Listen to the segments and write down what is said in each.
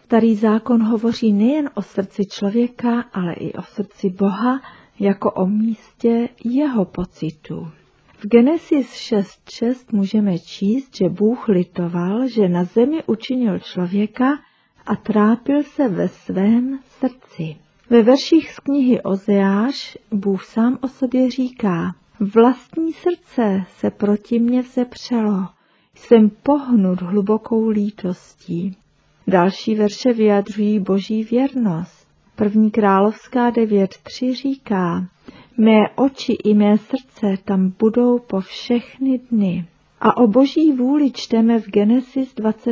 Starý zákon hovoří nejen o srdci člověka, ale i o srdci Boha, jako o místě jeho pocitů. V Genesis 6.6 můžeme číst, že Bůh litoval, že na zemi učinil člověka a trápil se ve svém srdci. Ve verších z knihy Ozeáš Bůh sám o sobě říká: vlastní srdce se proti mně vzepřelo, jsem pohnut hlubokou lítostí. Další verše vyjadřují Boží věrnost. 1. Královská 9.3 říká: mé oči i mé srdce tam budou po všechny dny. A o Boží vůli čteme v Genesis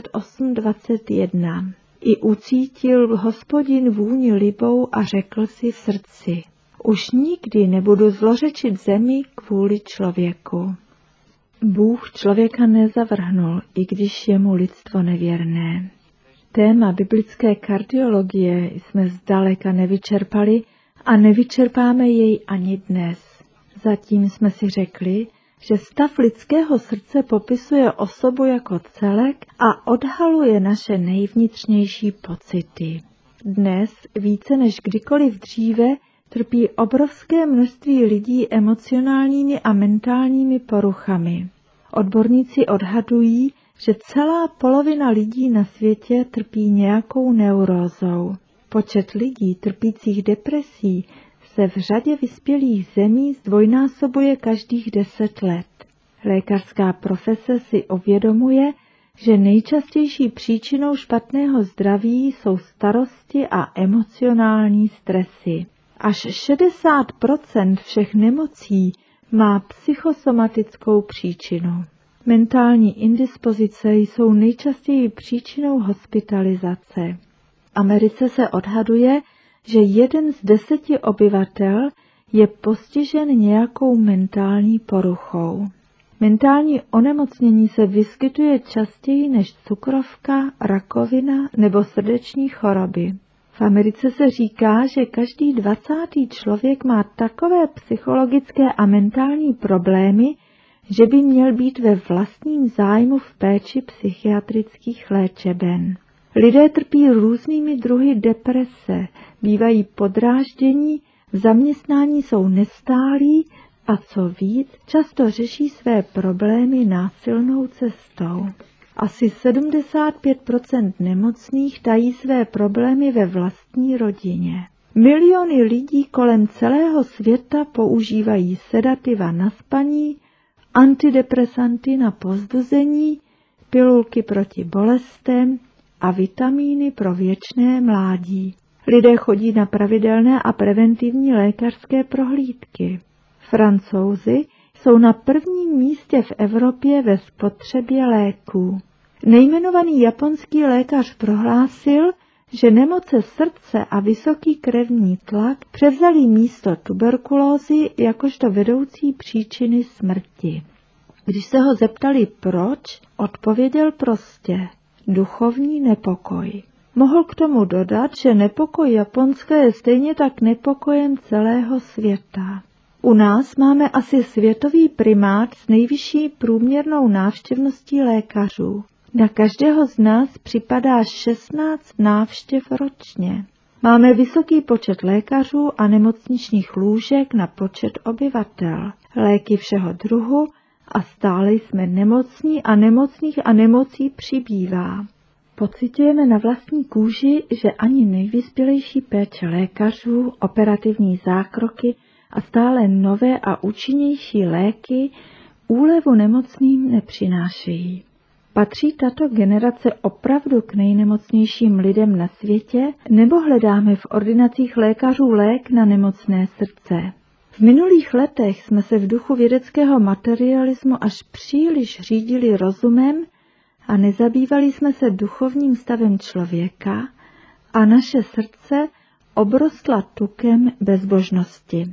28.21. I ucítil Hospodin vůni libou a řekl si v srdci: už nikdy nebudu zlořečit zemi kvůli člověku. Bůh člověka nezavrhnul, i když je mu lidstvo nevěrné. Téma biblické kardiologie jsme zdaleka nevyčerpali a nevyčerpáme jej ani dnes. Zatím jsme si řekli, že stav lidského srdce popisuje osobu jako celek a odhaluje naše nejvnitřnější pocity. Dnes, více než kdykoliv dříve, trpí obrovské množství lidí emocionálními a mentálními poruchami. Odborníci odhadují, že celá polovina lidí na světě trpí nějakou neurózou. Počet lidí trpících depresí se v řadě vyspělých zemí zdvojnásobuje každých 10 let. Lékařská profese si uvědomuje, že nejčastější příčinou špatného zdraví jsou starosti a emocionální stresy. Až 60% všech nemocí má psychosomatickou příčinu. Mentální indispozice jsou nejčastěji příčinou hospitalizace. V Americe se odhaduje, že 1 z 10 obyvatel je postižen nějakou mentální poruchou. Mentální onemocnění se vyskytuje častěji než cukrovka, rakovina nebo srdeční choroby. V Americe se říká, že každý 20. člověk má takové psychologické a mentální problémy, že by měl být ve vlastním zájmu v péči psychiatrických léčeben. Lidé trpí různými druhy deprese, bývají podráždění, v zaměstnání jsou nestálí a co víc, často řeší své problémy násilnou cestou. Asi 75% nemocných tají své problémy ve vlastní rodině. Miliony lidí kolem celého světa používají sedativa na spaní, antidepresanty na povzbuzení, pilulky proti bolestem a vitamíny pro věčné mládí. Lidé chodí na pravidelné a preventivní lékařské prohlídky. Francouzi jsou na prvním místě v Evropě ve spotřebě léků. Nejmenovaný japonský lékař prohlásil, že nemoce srdce a vysoký krevní tlak převzaly místo tuberkulózy jakožto vedoucí příčiny smrti. Když se ho zeptali proč, odpověděl prostě: duchovní nepokoj. Mohl k tomu dodat, že nepokoj Japonska je stejně tak nepokojem celého světa. U nás máme asi světový primát s nejvyšší průměrnou návštěvností lékařů. Na každého z nás připadá 16 návštěv ročně. Máme vysoký počet lékařů a nemocničních lůžek na počet obyvatel, léky všeho druhu a stále jsme nemocní a nemocných a nemocí přibývá. Pociťujeme na vlastní kůži, že ani nejvyspělejší péče lékařů, operativní zákroky a stále nové a účinnější léky úlevu nemocným nepřinášejí. Patří tato generace opravdu k nejnemocnějším lidem na světě, nebo hledáme v ordinacích lékařů lék na nemocné srdce? V minulých letech jsme se v duchu vědeckého materialismu až příliš řídili rozumem a nezabývali jsme se duchovním stavem člověka a naše srdce obrostla tukem bezbožnosti.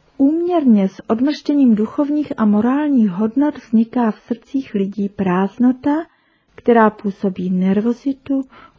Úměrně s odmrštěním duchovních a morálních hodnot vzniká v srdcích lidí prázdnota, která působí nervozitu,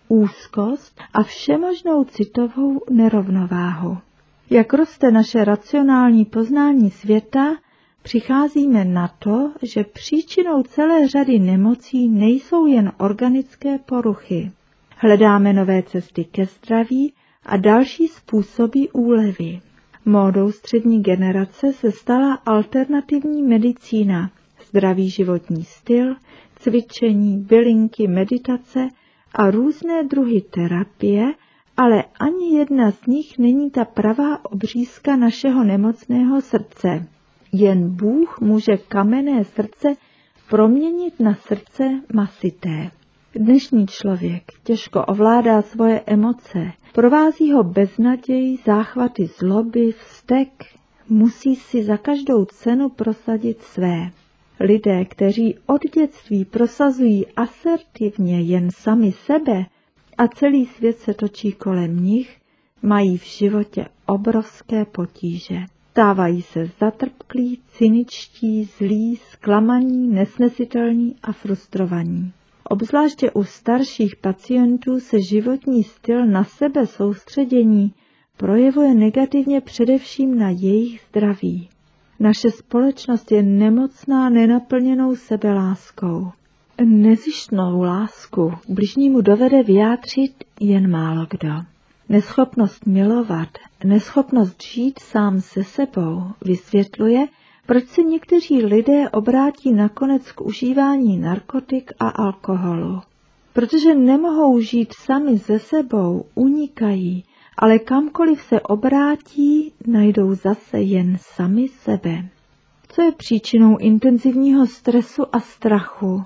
úzkost a všemožnou citovou nerovnováhu. Jak roste naše racionální poznání světa, přicházíme na to, že příčinou celé řady nemocí nejsou jen organické poruchy. Hledáme nové cesty ke zdraví a další způsoby úlevy. Módou střední generace se stala alternativní medicína, zdravý životní styl, cvičení, bylinky, meditace a různé druhy terapie, ale ani jedna z nich není ta pravá obřízka našeho nemocného srdce. Jen Bůh může kamenné srdce proměnit na srdce masité. Dnešní člověk těžko ovládá svoje emoce, provází ho beznaděj, záchvaty zloby, vztek, musí si za každou cenu prosadit své. Lidé, kteří od dětství prosazují asertivně jen sami sebe a celý svět se točí kolem nich, mají v životě obrovské potíže. Stávají se zatrpklí, cyničtí, zlí, zklamaní, nesnesitelní a frustrovaní. Obzvláště u starších pacientů se životní styl na sebe soustředění projevuje negativně především na jejich zdraví. Naše společnost je nemocná nenaplněnou sebeláskou. Nezištnou lásku k bližnímu dovede vyjádřit jen málo kdo. Neschopnost milovat, neschopnost žít sám se sebou vysvětluje, proč se někteří lidé obrátí nakonec k užívání narkotik a alkoholu. Protože nemohou žít sami se sebou, unikají, ale kamkoliv se obrátí, najdou zase jen sami sebe. Co je příčinou intenzivního stresu a strachu?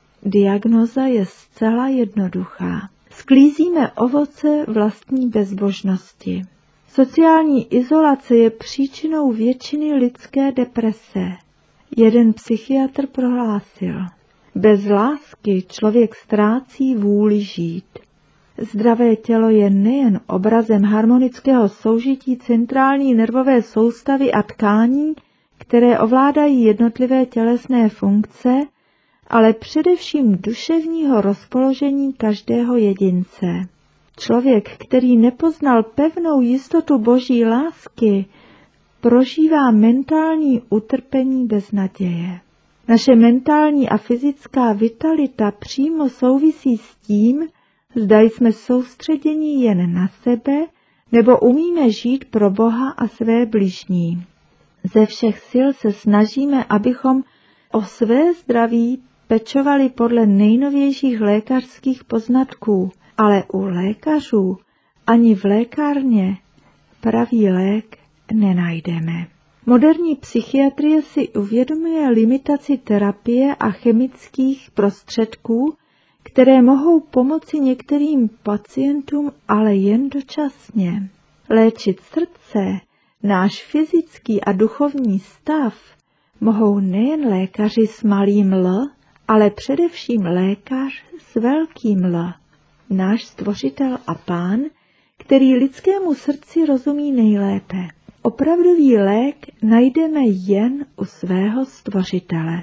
Diagnóza je zcela jednoduchá. Sklízíme ovoce vlastní bezbožnosti. Sociální izolace je příčinou většiny lidské deprese. Jeden psychiatr prohlásil: bez lásky člověk ztrácí vůli žít. Zdravé tělo je nejen obrazem harmonického soužití centrální nervové soustavy a tkání, které ovládají jednotlivé tělesné funkce, ale především duševního rozpoložení každého jedince. Člověk, který nepoznal pevnou jistotu Boží lásky, prožívá mentální utrpení bez naděje. Naše mentální a fyzická vitalita přímo souvisí s tím, zda jsme soustředěni jen na sebe, nebo umíme žít pro Boha a své bližní. Ze všech sil se snažíme, abychom o své zdraví pečovali podle nejnovějších lékařských poznatků, ale u lékařů ani v lékárně pravý lék nenajdeme. Moderní psychiatrie si uvědomuje limitaci terapie a chemických prostředků, které mohou pomoci některým pacientům, ale jen dočasně. Léčit srdce, náš fyzický a duchovní stav, mohou nejen lékaři s malým L, ale především lékař s velkým L, náš Stvořitel a Pán, který lidskému srdci rozumí nejlépe. Opravdový lék najdeme jen u svého Stvořitele.